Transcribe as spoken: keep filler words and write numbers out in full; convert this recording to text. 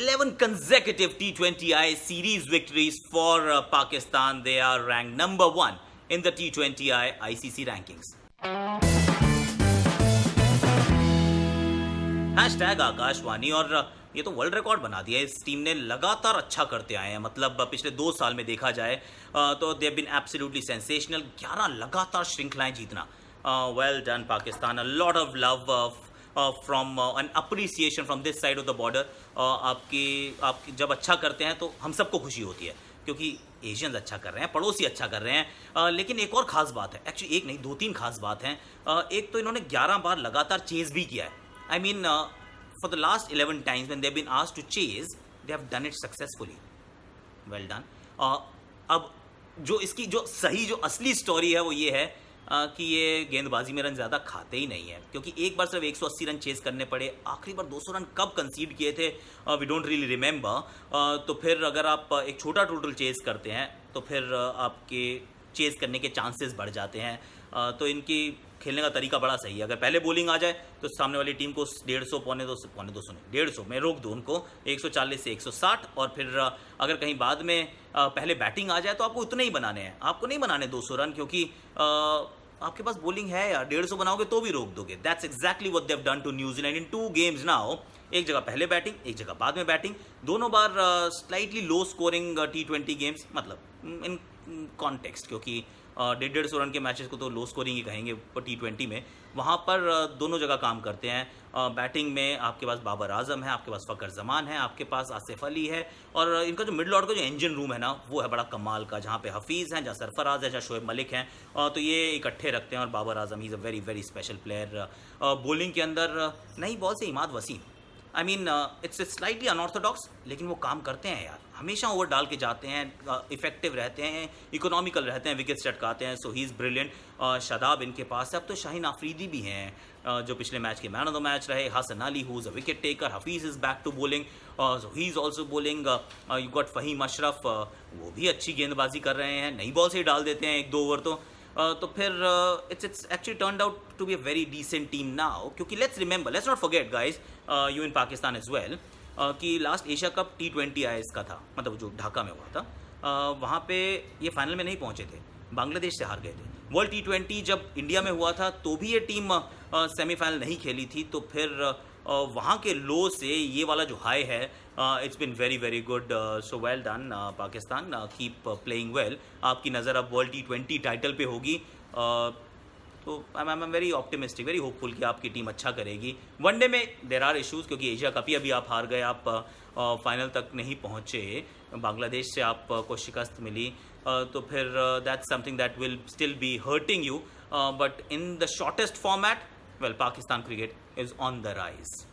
eleven consecutive T twenty I series victories for uh, Pakistan. They are ranked number one in the T twenty I I C C rankings. Hashtag Akashvani, और ये तो world record बना दिया इस team ने, लगातार अच्छा करते आए हैं। मतलब पिछले दो साल में देखा जाए तो they have been absolutely sensational. ग्यारह लगातार श्रृंखलाएं जीतना, well done Pakistan. A lot of love from an appreciation from this side of the border. आपकी आपकी जब अच्छा करते हैं तो हम सबको खुशी होती है, क्योंकि एशियंस अच्छा कर रहे हैं, पड़ोसी अच्छा कर रहे हैं। uh, लेकिन एक और खास बात है, एक्चुअली एक नहीं दो तीन खास बात हैं। uh, एक तो इन्होंने ग्यारह बार लगातार चेज भी किया है। I mean for the last eleven times when they've been asked to chase, they have done it successfully. Well done. uh, अब जो इसकी जो सही जो असली स्टोरी है वो ये है uh, कि ये गेंदबाजी में रन ज़्यादा खाते ही नहीं है, क्योंकि एक बार सिर्फ एक सौ अस्सी रन चेस करने पड़े। आखिरी बार दो सौ रन कब कंसीड किए थे वी डोंट रियली रिमेंबर। तो फिर अगर आप एक छोटा टोटल चेस करते हैं तो फिर uh, आपके चेस करने के चांसेस बढ़ जाते हैं। uh, तो इनकी खेलने का तरीका बड़ा सही है। अगर पहले बॉलिंग आ जाए तो सामने वाली टीम को डेढ़ सौ पौने दो सौ पौने दो सौ नहीं डेढ़ सौ में रोक दो उनको, एक सौ चालीस से एक सौ साठ। और फिर अगर कहीं बाद में पहले बैटिंग आ जाए तो आपको उतने ही बनाने हैं, आपको नहीं बनाने दो सौ रन, क्योंकि आपके पास बॉलिंग है यार। डेढ़ सौ बनाओगे तो भी रोक दोगे। That's exactly what they have done to New Zealand in two games now. एक जगह पहले बैटिंग, एक जगह बाद में बैटिंग, दोनों बार slightly low scoring T twenty games, मतलब इन कॉन्टेक्स्ट, क्योंकि डेढ़ डेढ़ सौ रन के मैचेस को तो लो स्कोरिंग ही कहेंगे टी ट्वेंटी में। वहाँ पर दोनों जगह काम करते हैं। बैटिंग में आपके पास बाबर आजम है, आपके पास फ़खर जमान है, आपके पास आसिफ अली है, और इनका जो मिडल ऑर्डर का जो इंजन रूम है ना वो है बड़ा कमाल का, जहाँ पे हफीज़ हैं, जहाँ सरफराज है, जहाँ शोएब मलिक हैं। तो ये इकट्ठे रखते हैं। और Babar Azam he is a very very special player. Bowling के अंदर नई बॉल से Imad Wasim, I mean it's slightly unorthodox, लेकिन वो काम करते हैं यार। हमेशा ओवर डाल के जाते हैं, इफेक्टिव रहते हैं, इकोनॉमिकल रहते हैं, विकेट्स चटकाते हैं। So he is brilliant. Shadab इनके पास है। अब तो शाहीन आफरीदी भी हैं, uh, जो पिछले मैच के मैन ऑफ द मैच रहे। Hasan Ali who is a wicket taker. Hafeez is back to bowling, so he is also bowling. You got Faheem Ashraf, uh, वो भी अच्छी गेंदबाजी कर रहे हैं, नई बॉल से ही डाल देते हैं एक दो ओवर तो। Uh, तो फिर it's it's actually turned out to be a very decent team now, क्योंकि let's remember, let's not forget guys, you in Pakistan as well, कि last Asia cup T twenty आई इसका था, मतलब जो ढाका में हुआ था। uh, वहाँ पे ये फाइनल में नहीं पहुँचे थे, बांग्लादेश से हार गए थे। वर्ल्ड टी ट्वेंटी जब इंडिया में हुआ था तो भी ये टीम सेमीफाइनल नहीं खेली थी। तो फिर uh, वहाँ के लो से ये वाला जो हाई है, it's been very very good. So well done Pakistan, keep playing well. आपकी नज़र अब वर्ल्ड टी ट्वेंटी टाइटल पे होगी। uh, तो I am very optimistic, very hopeful कि आपकी टीम अच्छा करेगी। वनडे में देर आर इशूज़, क्योंकि एशिया कप ही अभी आप हार गए, आप फाइनल uh, तक नहीं पहुँचे, बांग्लादेश से आपको uh, शिकस्त मिली। uh, तो फिर that's something that will still be hurting you, but in the shortest format, well, Pakistan cricket is on the rise.